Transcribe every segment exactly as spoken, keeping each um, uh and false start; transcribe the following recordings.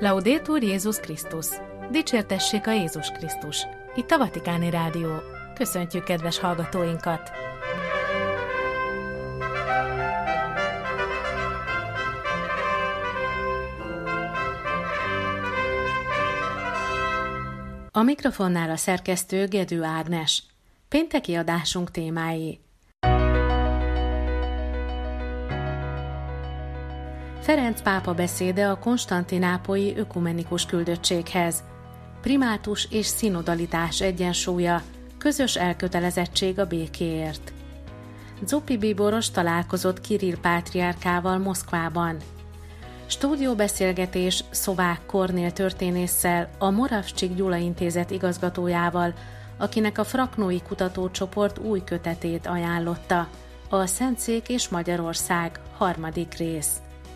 Laudetur Jézus Krisztus! Dicsértessék a Jézus Krisztus! Itt a Vatikáni Rádió. Köszöntjük kedves hallgatóinkat! A mikrofonnál a szerkesztő Gedő Ágnes. Pénteki adásunk témái. Ferenc pápa beszéde a konstantinápolyi ökumenikus küldöttséghez. Primátus és szinodalitás egyensúlya, közös elkötelezettség a békéért. Zuppi bíboros találkozott Kirill pátriárkával Moszkvában. Stúdióbeszélgetés Szovák Kornél történésszel, a Moravcsik Gyula Intézet igazgatójával, akinek a Fraknói Kutatócsoport új kötetét ajánlotta. A Szentszék és Magyarország harmadik rész.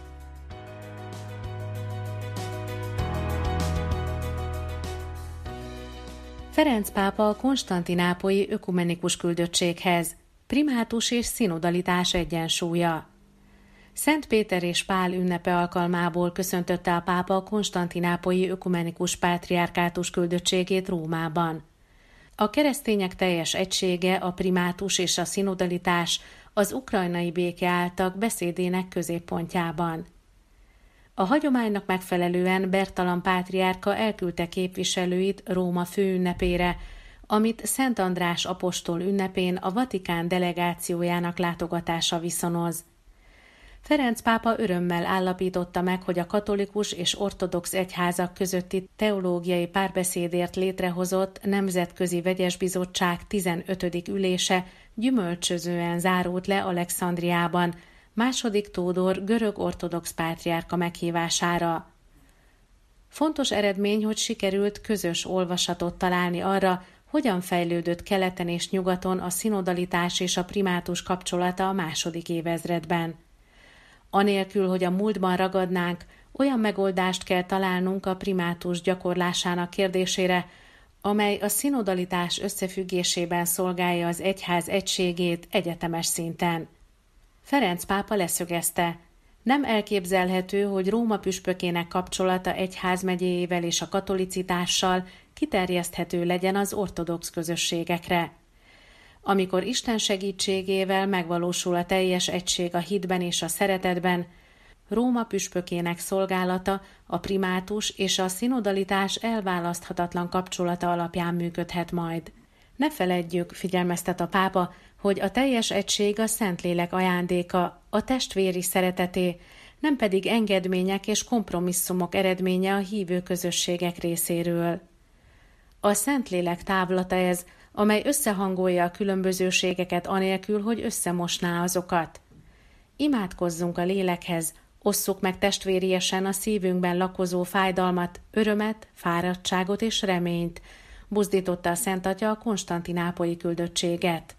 Ferenc pápa a konstantinápolyi ökumenikus küldöttséghez. Primátus és szinodalitás egyensúlya. Szent Péter és Pál ünnepe alkalmából köszöntötte a pápa a konstantinápolyi ökumenikus pátriárkátus küldöttségét Rómában. A keresztények teljes egysége, a primátus és a szinodalitás az ukrajnai béke álltak beszédének középpontjában. A hagyománynak megfelelően Bertalan pátriárka elküldte képviselőit Róma főünnepére, amit Szent András apostol ünnepén a Vatikán delegációjának látogatása viszonoz. Ferenc pápa örömmel állapította meg, hogy a katolikus és ortodox egyházak közötti teológiai párbeszédért létrehozott Nemzetközi Vegyes Bizottság tizenötödik ülése gyümölcsözően zárult le Alexandriában, második Tódor görög ortodox pátriárka meghívására. Fontos eredmény, hogy sikerült közös olvasatot találni arra, hogyan fejlődött keleten és nyugaton a szinodalitás és a primátus kapcsolata a második évezredben. Anélkül, hogy a múltban ragadnánk, olyan megoldást kell találnunk a primátus gyakorlásának kérdésére, amely a szinodalitás összefüggésében szolgálja az egyház egységét egyetemes szinten. Ferenc pápa leszögezte, nem elképzelhető, hogy Róma püspökének kapcsolata egyházmegyéjével és a katolicitással kiterjeszthető legyen az ortodox közösségekre. Amikor Isten segítségével megvalósul a teljes egység a hitben és a szeretetben, Róma püspökének szolgálata, a primátus és a szinodalitás elválaszthatatlan kapcsolata alapján működhet majd. Ne feledjük, figyelmeztet a pápa, hogy a teljes egység a Szentlélek ajándéka, a testvéri szereteté, nem pedig engedmények és kompromisszumok eredménye a hívő közösségek részéről. A Szentlélek távlata ez, amely összehangolja a különbözőségeket anélkül, hogy összemosná azokat. Imádkozzunk a lélekhez, osszuk meg testvériesen a szívünkben lakozó fájdalmat, örömet, fáradtságot és reményt, buzdította a Szent Atya a konstantinápolyi küldöttséget.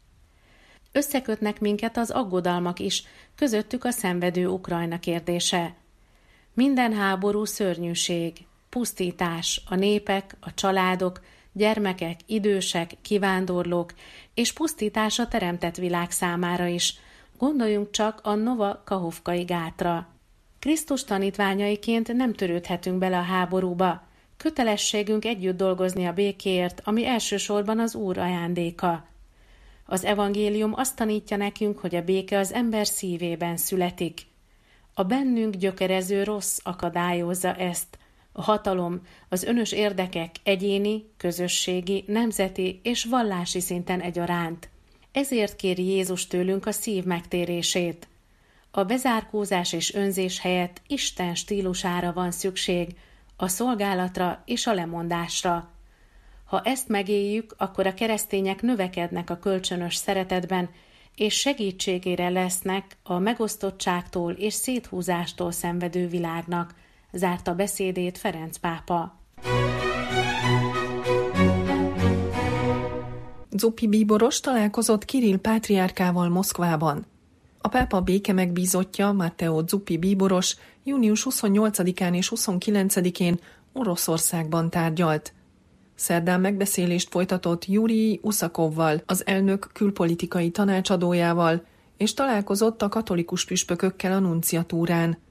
Összekötnek minket az aggodalmak is, közöttük a szenvedő Ukrajna kérdése. Minden háború szörnyűség, pusztítás, a népek, a családok, gyermekek, idősek, kivándorlók, és pusztítás a teremtett világ számára is. Gondoljunk csak a Nova Kahovkai gátra. Krisztus tanítványaiként nem törődhetünk bele a háborúba. Kötelességünk együtt dolgozni a békéért, ami elsősorban az Úr ajándéka. Az evangélium azt tanítja nekünk, hogy a béke az ember szívében születik. A bennünk gyökerező rossz akadályozza ezt. A hatalom, az önös érdekek egyéni, közösségi, nemzeti és vallási szinten egyaránt. Ezért kéri Jézus tőlünk a szív megtérését. A bezárkózás és önzés helyett Isten stílusára van szükség, a szolgálatra és a lemondásra. Ha ezt megéljük, akkor a keresztények növekednek a kölcsönös szeretetben, és segítségére lesznek a megosztottságtól és széthúzástól szenvedő világnak, zárta beszédét Ferenc pápa. Zuppi bíboros találkozott Kirill pátriárkával Moszkvában. A pápa béke megbízottja, Matteo Zuppi bíboros június huszonnyolcadikán és huszonkilencedikén Oroszországban tárgyalt. Szerdán megbeszélést folytatott Jurij Uszakovval, az elnök külpolitikai tanácsadójával, és találkozott a katolikus püspökökkel a nunciatúrán.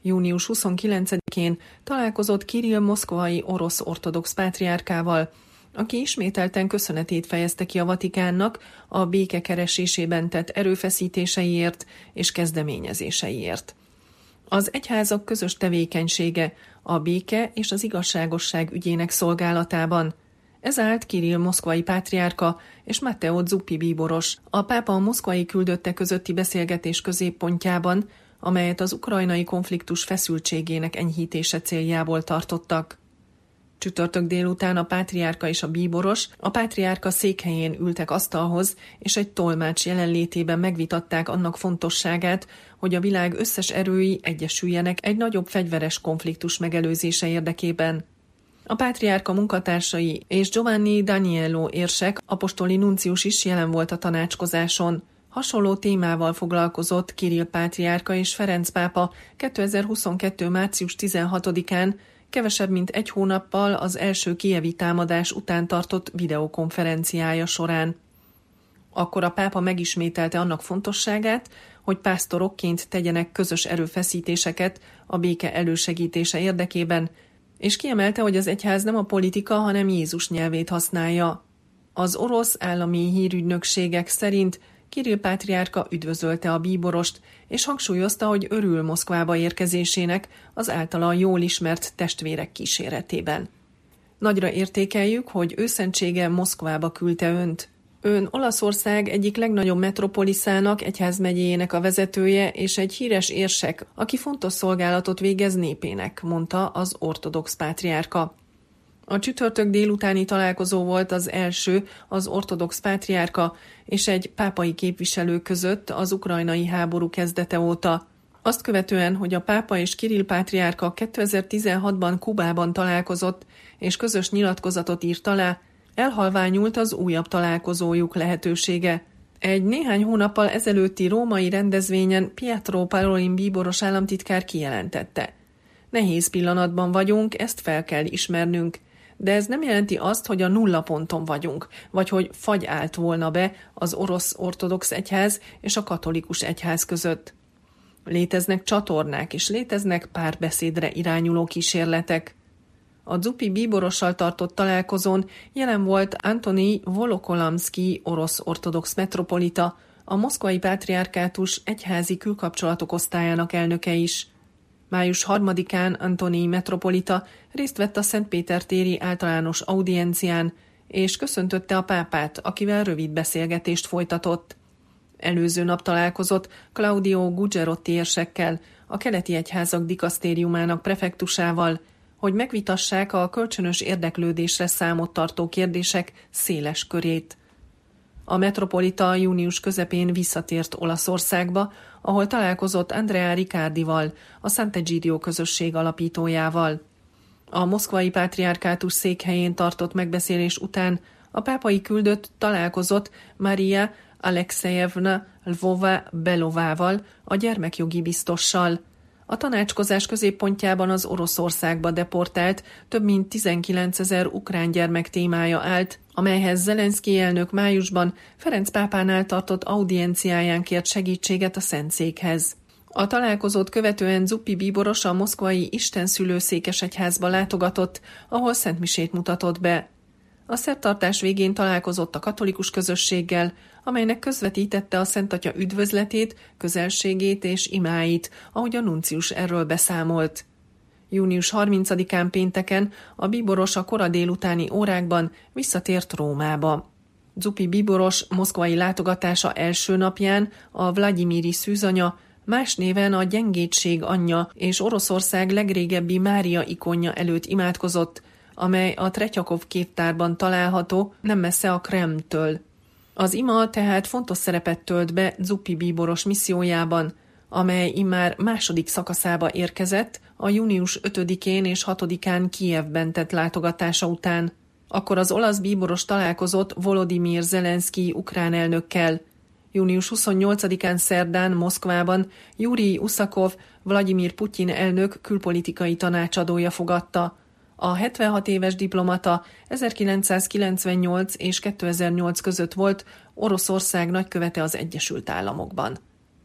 június huszonkilencedikén találkozott Kirill moszkvai orosz ortodox pátriárkával, aki ismételten köszönetét fejezte ki a Vatikánnak a béke keresésében tett erőfeszítéseiért és kezdeményezéseiért. Az egyházak közös tevékenysége a béke és az igazságosság ügyének szolgálatában. Ez állt Kirill moszkvai pátriárka és Matteo Zuppi bíboros, a pápa moszkvai küldötte közötti beszélgetés középpontjában, amelyet az ukrajnai konfliktus feszültségének enyhítése céljából tartottak. Csütörtök délután a pátriárka és a bíboros a pátriárka székhelyén ültek asztalhoz, és egy tolmács jelenlétében megvitatták annak fontosságát, hogy a világ összes erői egyesüljenek egy nagyobb fegyveres konfliktus megelőzése érdekében. A pátriárka munkatársai és Giovanni Daniello érsek, apostoli nuncius is jelen volt a tanácskozáson. Hasonló témával foglalkozott Kirill pátriárka és Ferenc pápa kétezer-huszonkettő. március tizenhatodikán, kevesebb mint egy hónappal az első kijevi támadás után tartott videokonferenciája során. Akkor a pápa megismételte annak fontosságát, hogy pásztorokként tegyenek közös erőfeszítéseket a béke elősegítése érdekében, és kiemelte, hogy az egyház nem a politika, hanem Jézus nyelvét használja. Az orosz állami hírügynökségek szerint Kirill pátriárka üdvözölte a bíborost, és hangsúlyozta, hogy örül Moszkvába érkezésének az általa jól ismert testvérek kíséretében. Nagyra értékeljük, hogy őszentsége Moszkvába küldte önt. Ön Olaszország egyik legnagyobb metropoliszának, egyházmegyéjének a vezetője és egy híres érsek, aki fontos szolgálatot végez népének, mondta az ortodox pátriárka. A csütörtök délutáni találkozó volt az első az ortodox pátriárka és egy pápai képviselő között az ukrajnai háború kezdete óta. Azt követően, hogy a pápa és Kirill pátriárka kétezer-tizenhatban Kubában találkozott és közös nyilatkozatot írt alá, elhalványult az újabb találkozójuk lehetősége. Egy néhány hónappal ezelőtti római rendezvényen Pietro Parolin bíboros államtitkár kijelentette: nehéz pillanatban vagyunk, ezt fel kell ismernünk, de ez nem jelenti azt, hogy a nulla ponton vagyunk, vagy hogy fagy állt volna be az orosz ortodox egyház és a katolikus egyház között. Léteznek csatornák, és léteznek párbeszédre irányuló kísérletek. A Zuppi bíborossal tartott találkozón jelen volt Antoni Volokolamszky orosz ortodox metropolita, a moszkvai pátriárkátus egyházi külkapcsolatok osztályának elnöke is. május harmadikán Antoni metropolita részt vett a Szentpétertéri általános audiencián, és köszöntötte a pápát, akivel rövid beszélgetést folytatott. Előző nap találkozott Claudio Gugerotti érsekkel, a keleti egyházak dikasztériumának prefektusával, hogy megvitassák a kölcsönös érdeklődésre számot tartó kérdések széles körét. A metropolita június közepén visszatért Olaszországba, ahol találkozott Andrea Riccardival, a Sant'Egidio közösség alapítójával. A moszkvai pátriárkátus székhelyén tartott megbeszélés után a pápai küldött találkozott Maria Alexejevna Lvova-Belovával, a gyermekjogi biztossal. A tanácskozás középpontjában az Oroszországba deportált több mint tizenkilencezer ukrán gyermek témája állt, amelyhez Zelenszkij elnök májusban Ferenc pápánál tartott audienciáján kért segítséget a Szentszékhez. A találkozót követően Zuppi bíboros a moszkvai Istenszülőszékesegyházba látogatott, ahol szentmisét mutatott be. A szertartás végén találkozott a katolikus közösséggel, amelynek közvetítette a Szent Atya üdvözletét, közelségét és imáit, ahogy a nuncius erről beszámolt. június harmincadikán pénteken a bíboros a kora délutáni órákban visszatért Rómába. Zuppi bíboros moszkvai látogatása első napján a Vlagyimiri szűzanya, más néven a gyengétség anyja és Oroszország legrégebbi Mária ikonja előtt imádkozott, amely a Tretyakov képtárban található, nem messze a Kremltől. Az ima tehát fontos szerepet tölt be Zuppi bíboros missziójában, amely immár második szakaszába érkezett a június ötödikén és hatodikán Kijevben tett látogatása után. Akkor az olasz bíboros találkozott Volodymyr Zelenszkij ukrán elnökkel. június huszonnyolcadikán szerdán Moszkvában Jurij Uszakov, Vlagyimir Putyin elnök külpolitikai tanácsadója fogadta. A hetvenhat éves diplomata ezerkilencszázkilencvennyolc és kétezer-nyolc között volt Oroszország nagykövete az Egyesült Államokban.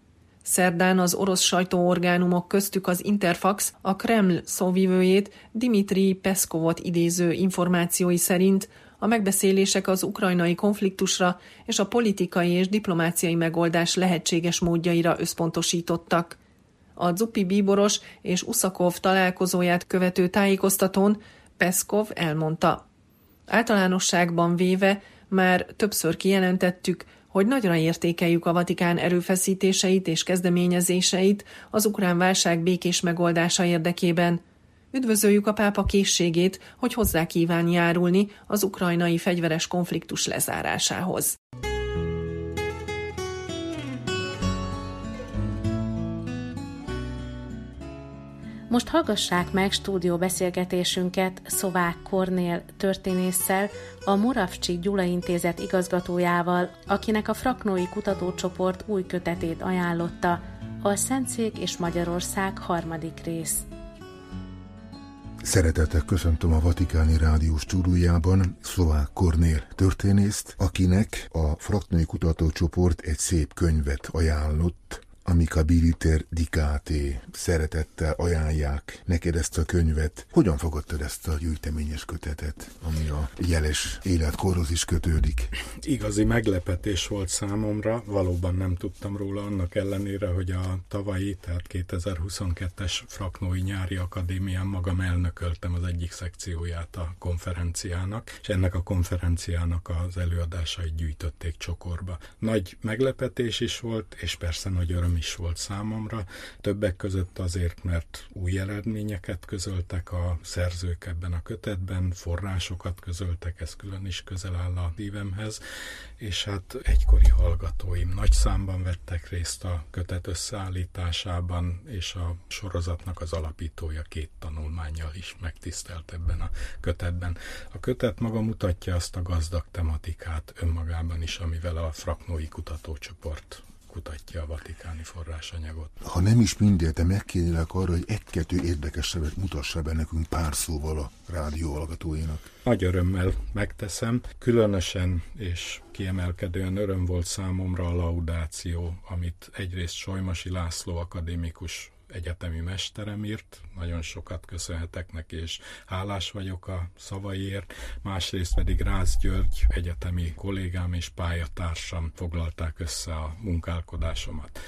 Szerdán az orosz sajtóorgánumok, köztük az Interfax a Kreml szóvivőjét, Dmitrij Peszkovot idéző információi szerint a megbeszélések az ukrajnai konfliktusra és a politikai és diplomáciai megoldás lehetséges módjaira összpontosítottak. A Zuppi bíboros és Uszakov találkozóját követő tájékoztatón Peszkov elmondta: általánosságban véve már többször kijelentettük, hogy nagyra értékeljük a Vatikán erőfeszítéseit és kezdeményezéseit az ukrán válság békés megoldása érdekében. Üdvözöljük a pápa készségét, hogy hozzá kíván járulni az ukrajnai fegyveres konfliktus lezárásához. Most hallgassák meg stúdióbeszélgetésünket Szovák Kornél történésszel, a Moravcsik Gyula Intézet igazgatójával, akinek a Fraknói Kutatócsoport új kötetét ajánlotta, a Szentszék és Magyarország harmadik rész. Szeretettel köszöntöm a Vatikáni Rádió stúdiójában Szlovák Kornél történészt, akinek a Fraknói Kutatócsoport egy szép könyvet ajánlott, Amicabiliter Dicate. Szeretettel ajánlják neked ezt a könyvet. Hogyan fogadtad ezt a gyűjteményes kötetet, ami a jeles életkorhoz is kötődik? Igazi meglepetés volt számomra, valóban nem tudtam róla, annak ellenére, hogy a tavalyi, tehát kétezer-huszonkettes Fraknói Nyári Akadémián magam elnököltem az egyik szekcióját a konferenciának, és ennek a konferenciának az előadásait gyűjtötték csokorba. Nagy meglepetés is volt, és persze nagy öröm is volt számomra, többek között azért, mert új eredményeket közöltek a szerzők ebben a kötetben, forrásokat közöltek, ez külön is közel áll a szívemhez, és hát egykori hallgatóim nagy számban vettek részt a kötet összeállításában, és a sorozatnak az alapítója két tanulmánnyal is megtisztelt ebben a kötetben. A kötet maga mutatja azt a gazdag tematikát önmagában is, amivel a Fraknói Kutatócsoport kutatja a vatikáni forrásanyagot. Ha nem is mindent, de megkérnélek arra, hogy egy-kettő érdekesebbet mutassa be nekünk pár szóval a rádió hallgatóinak. Nagy örömmel megteszem. Különösen és kiemelkedően öröm volt számomra a laudáció, amit egyrészt Solymasi László akadémikus egyetemi mesterem írt, nagyon sokat köszönhetek neki, és hálás vagyok a szavaiért, másrészt pedig Rácz György egyetemi kollégám és pályatársam foglalták össze a munkálkodásomat.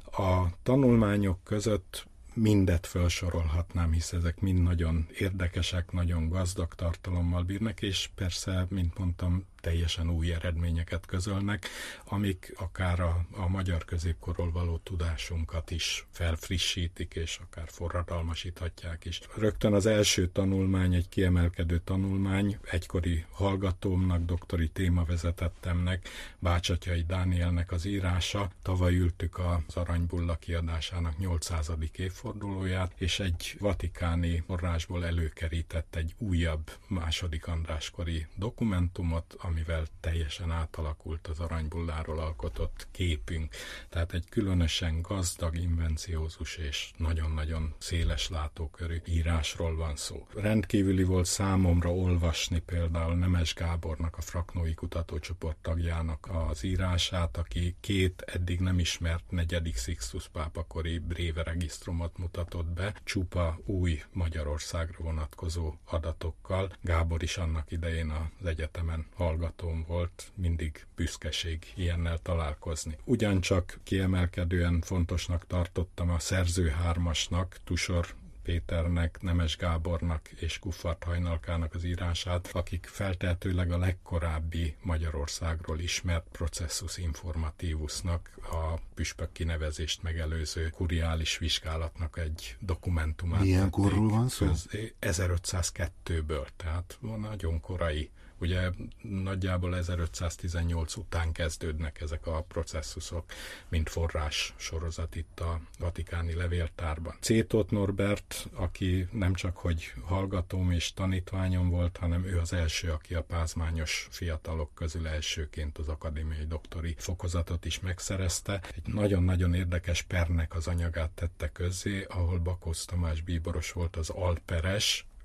A tanulmányok között mindet felsorolhatnám, hisz ezek mind nagyon érdekesek, nagyon gazdag tartalommal bírnak, és persze, mint mondtam, teljesen új eredményeket közölnek, amik akár a, a magyar középkorról való tudásunkat is felfrissítik, és akár forradalmasíthatják is. Rögtön az első tanulmány, egy kiemelkedő tanulmány, egykori hallgatómnak, doktori témavezetettemnek, Bácsatyai Dánielnek az írása. Tavaly ültük az Aranybulla kiadásának nyolcszázadik évfordulóját, és egy vatikáni forrásból előkerített egy újabb második Andráskori dokumentumot, amivel teljesen átalakult az Aranybulláról alkotott képünk. Tehát egy különösen gazdag, invenciózus és nagyon-nagyon széles látókörű írásról van szó. Rendkívüli volt számomra olvasni például Nemes Gábornak, a Fraknói Kutatócsoport tagjának az írását, aki két eddig nem ismert negyedik Sixtus pápakori bréveregisztrumot mutatott be, csupa új Magyarországra vonatkozó adatokkal. Gábor is annak idején az egyetemen hallgatóm volt, mindig büszkeség ilyennel találkozni. Ugyancsak kiemelkedően fontosnak tartottam a szerzőhármasnak, Tusor Péternek, Nemes Gábornak és Kuffart Hajnalkának az írását, akik feltehetőleg a legkorábbi Magyarországról ismert Processus Informativusnak, a püspök kinevezést megelőző kuriális vizsgálatnak egy dokumentumát. Milyen korról van szó? ezerötszázkettőből, tehát nagyon korai. Ugye nagyjából ezerötszáztizennyolc után kezdődnek ezek a processzuszok, mint forrás sorozat itt a Vatikáni Levéltárban. Cétóth Norbert, aki nem csak hogy hallgatóm és tanítványom volt, hanem ő az első, aki a pázmányos fiatalok közül elsőként az akadémiai doktori fokozatot is megszerezte. Egy nagyon-nagyon érdekes pernek az anyagát tette közzé, ahol Bakócz Tamás bíboros volt az alperes,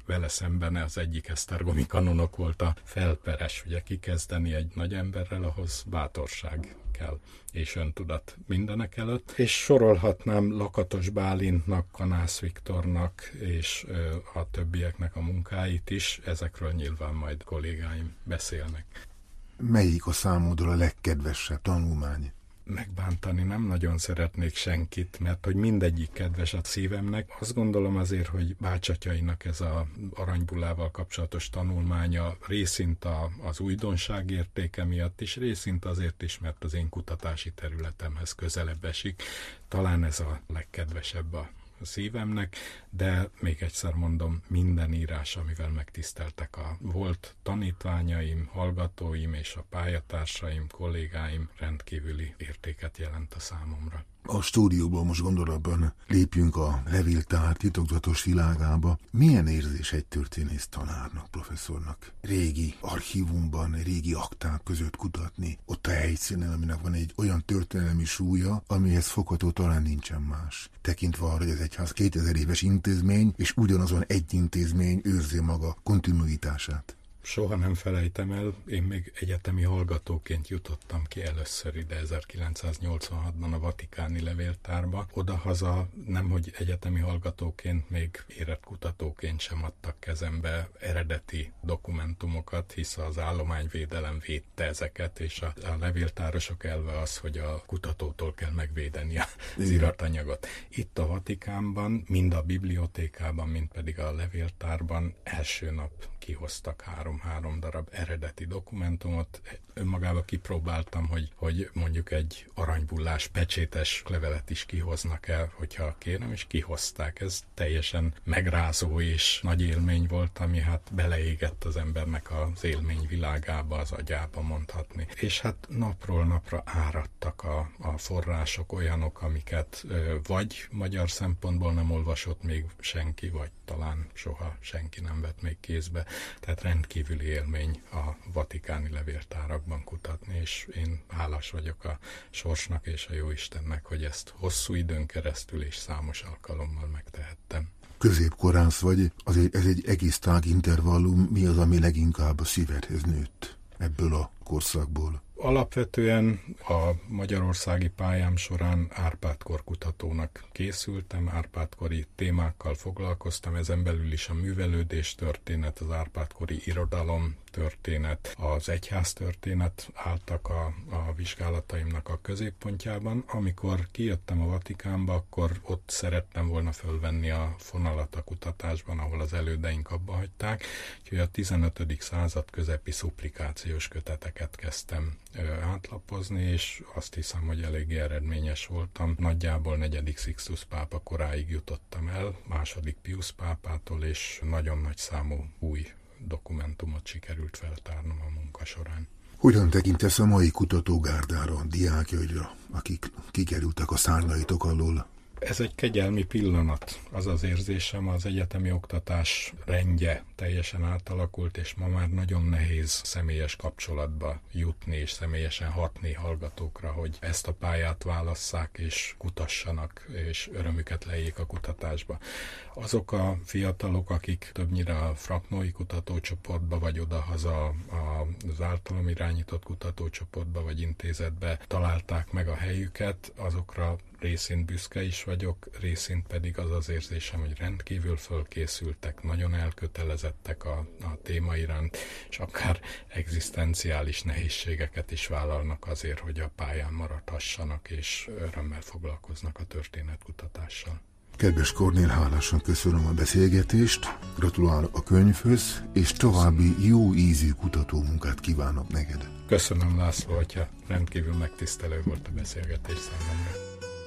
vele szemben az egyik esztergomi kanonok volt a felperes. Ugye kikezdeni egy nagy emberrel, ahhoz bátorság kell, és öntudat mindenek előtt. És sorolhatnám Lakatos Bálintnak, Kanász Viktornak és a többieknek a munkáit is, ezekről nyilván majd kollégáim beszélnek. Melyik a számodra a legkedvesebb tanulmány? Megbántani nem nagyon szeretnék senkit, mert hogy mindegyik kedves a szívemnek. Azt gondolom azért, hogy bácsatyainak ez az aranybullával kapcsolatos tanulmánya részint a, az újdonság értéke miatt is, részint azért is, mert az én kutatási területemhez közelebb esik. Talán ez a legkedvesebb a a szívemnek, de még egyszer mondom, minden írás, amivel megtiszteltek a volt tanítványaim, hallgatóim és a pályatársaim, kollégáim rendkívüli értéket jelent a számomra. A stúdióból most gondolatban lépjünk a levéltár titokzatos világába. Milyen érzés egy történész tanárnak, professzornak? Régi archívumban, régi akták között kutatni, ott a helyszínen, aminek van egy olyan történelmi súlya, amihez fogható talán nincsen más. Tekintve arra, hogy az egyház kétezer éves intézmény, és ugyanazon egy intézmény őrzi maga kontinuitását. Soha nem felejtem el, én még egyetemi hallgatóként jutottam ki először ide ezerkilencszáznyolcvanhatban a Vatikáni Levéltárba. Odahaza nemhogy egyetemi hallgatóként, még érett kutatóként sem adtak kezembe eredeti dokumentumokat, hisz az állományvédelem védte ezeket, és a, a levéltárosok elve az, hogy a kutatótól kell megvédeni az iratanyagot. Itt a Vatikánban, mind a bibliotékában, mind pedig a levéltárban első nap kihoztak három-három darab eredeti dokumentumot. Önmagába kipróbáltam, hogy, hogy mondjuk egy aranybullás pecsétes levelet is kihoznak el, hogyha kérem, és kihozták. Ez teljesen megrázó és nagy élmény volt, ami hát beleégett az embernek az élmény világába, az agyába mondhatni. És hát napról napra áradtak a, a források, olyanok, amiket ö, vagy magyar szempontból nem olvasott még senki, vagy talán soha senki nem vett még kézbe. Tehát rendkívüli élmény a vatikáni levéltárakban kutatni, és én hálás vagyok a sorsnak és a Jóistennek, hogy ezt hosszú időn keresztül és számos alkalommal megtehettem. Középkorász vagy, azért ez egy egész tág intervallum, mi az, ami leginkább a szívedhez nőtt ebből a korszakból? Alapvetően a magyarországi pályám során Árpád-kor kutatónak készültem, Árpád-kori témákkal foglalkoztam, ezen belül is a művelődés történet, az Árpád-kori irodalom történet, az egyház történet álltak a, a vizsgálataimnak a középpontjában. Amikor kijöttem a Vatikánba, akkor ott szerettem volna fölvenni a fonalat a kutatásban, ahol az elődeink abba hagyták, úgyhogy a tizenötödik század közepi szuplikációs köteteket kezdtem átlapozni, és azt hiszem, hogy eléggé eredményes voltam. Nagyjából negyedik Sixtus pápa koráig jutottam el, második Pius pápától, és nagyon nagy számú új dokumentumot sikerült feltárnom a munka során. Hogyan tekintesz a mai kutatógárdára, diákjaidra, akik kikerültek a szárnyaitok alól? Ez egy kegyelmi pillanat. Az az érzésem, az egyetemi oktatás rendje teljesen átalakult, és ma már nagyon nehéz személyes kapcsolatba jutni, és személyesen hatni hallgatókra, hogy ezt a pályát válasszák, és kutassanak, és örömüket lejjék a kutatásba. Azok a fiatalok, akik többnyire a Fraknói kutatócsoportba, vagy odahaza az általam irányított kutatócsoportba, vagy intézetbe találták meg a helyüket, azokra részint büszke is vagyok, részint pedig az az érzésem, hogy rendkívül fölkészültek, nagyon elkötelezettek a, a téma iránt, és akár egzisztenciális nehézségeket is vállalnak azért, hogy a pályán maradhassanak, és örömmel foglalkoznak a történetkutatással. Kedves Kornél, hálásan köszönöm a beszélgetést, gratulálok a könyvhöz, és további jó ízű kutatómunkát kívánok neked. Köszönöm, László atya, rendkívül megtisztelő volt a beszélgetés számomra.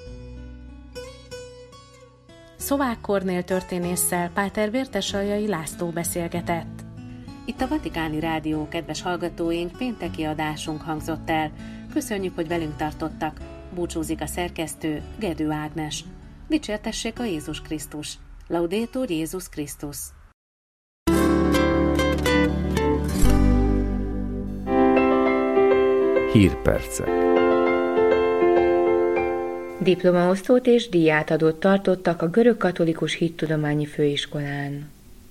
Szlovák Kornél történésszel Páter Vértesaljai László beszélgetett. Itt a Vatikáni Rádió kedves hallgatóink pénteki adásunk hangzott el. Köszönjük, hogy velünk tartottak. Búcsúzik a szerkesztő, Gedő Ágnes. Dicsértessék a Jézus Krisztus. Laudetur Jézus Krisztus. Hírpercek. Diplomaosztót és díjátadót tartottak a Görögkatolikus Hittudományi Főiskolán.